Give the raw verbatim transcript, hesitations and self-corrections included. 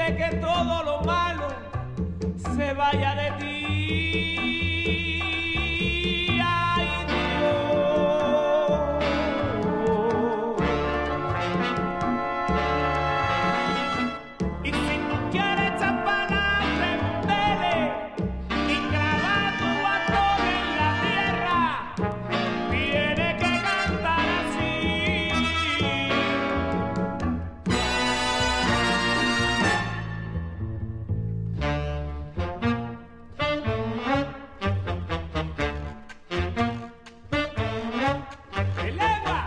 Pide que todo lo malo se vaya de ti. Ay, Dios. Y si tú quieres champana, prendele y clava tu bastón en la tierra. Tiene que cantar así. ¡El agua!